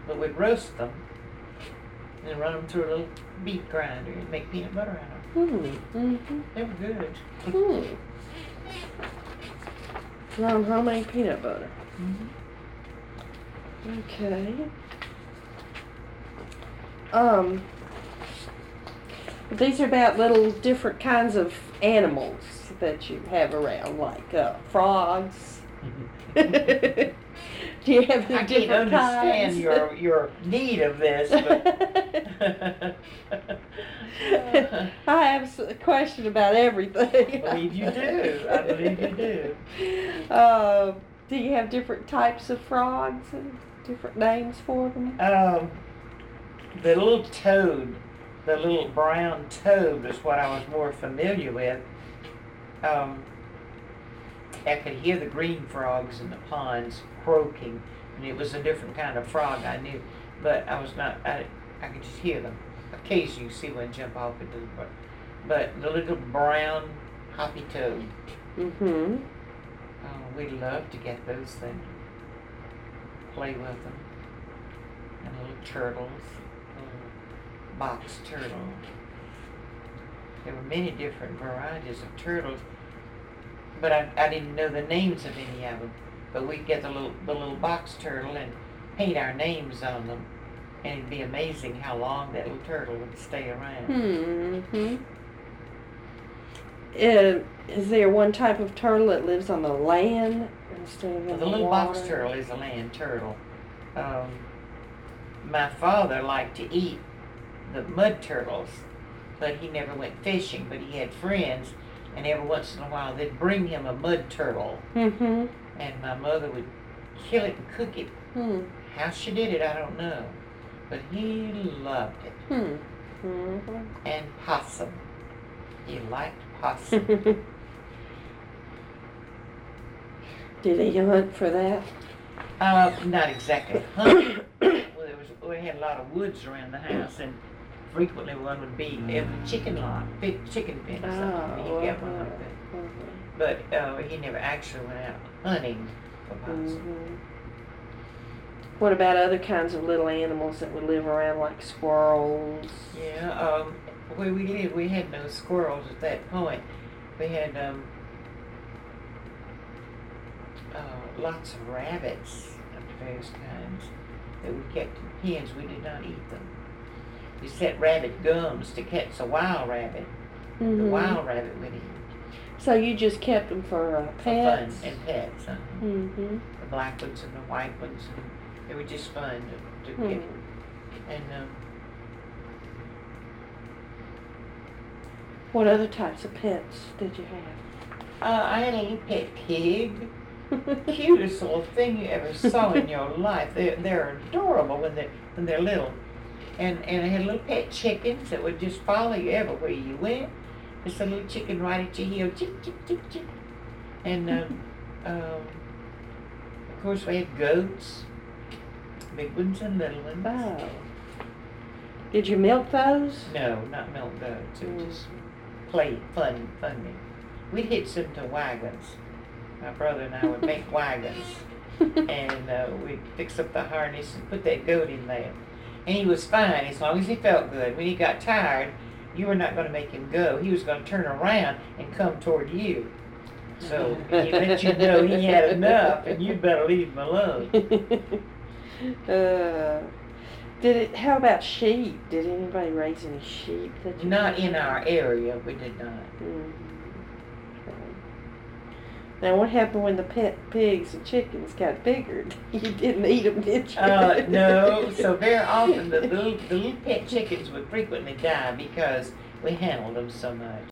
but we'd roast them and run them through a little beef grinder and make peanut butter out of them. Mm-hmm. They were good. Run homemade peanut butter. Mm-hmm. Okay. These are about little different kinds of animals that you have around, like frogs. Do you have I different can't understand kinds? your need of this, but I have a question about everything. I believe you do. I believe you do. Do you have different types of frogs and different names for them? The little toad, the little brown toad is what I was more familiar with. I could hear the green frogs in the ponds croaking, and it was a different kind of frog I knew, but I could just hear them. Occasionally you see one jump off into the brook. But the little brown hoppy toad, we love to get those things, play with them. And little turtles, little box turtle. There were many different varieties of turtles, but I didn't know the names of any of them. But we'd get the little box turtle and paint our names on them, and it'd be amazing how long that little turtle would stay around. Is there one type of turtle that lives on the land instead of in The the little water? box turtle is a land turtle. My father liked to eat the mud turtles, but he never went fishing. But he had friends, and every once in a while they'd bring him a mud turtle, and my mother would kill it and cook it. How she did it, I don't know, but he loved it. And possum. He liked possum. Did he hunt for that? Not exactly hunt. We had a lot of woods around the house, and frequently one would be in a chicken lot, big chicken pen or something. He'd get one like that. But he never actually went out hunting for possum. What about other kinds of little animals that would live around, like squirrels? Yeah, where we lived, we had no squirrels at that point. We had lots of rabbits of various kinds that we kept in pens. We did not eat them. We set rabbit gums to catch a wild rabbit. The wild rabbit would eat. So you just kept them for pets? For fun and pets. The black ones and the white ones. And they were just fun to get. And what other types of pets did you have? I had a little pet pig. Cutest little thing you ever saw in your life. They're adorable when they're little. And I had little pet chickens that would just follow you everywhere you went. Just a little chicken right at your heel, chick, chick, chick, chick. And of course we had goats, big ones and little ones. Oh. Did you milk those? No, not milk goats. It was just fun. We'd hitch them to wagons. My brother and I would make wagons, and we'd fix up the harness and put that goat in there. And he was fine as long as he felt good. When he got tired, you were not going to make him go. He was going to turn around and come toward you. So he let you know he had enough, and you'd better leave him alone. How about sheep? Did anybody raise any sheep? Not in our area. We did not. Now, what happened when the pet pigs and chickens got bigger? You didn't eat them, did you? No. So very often the little pet chickens would frequently die because we handled them so much.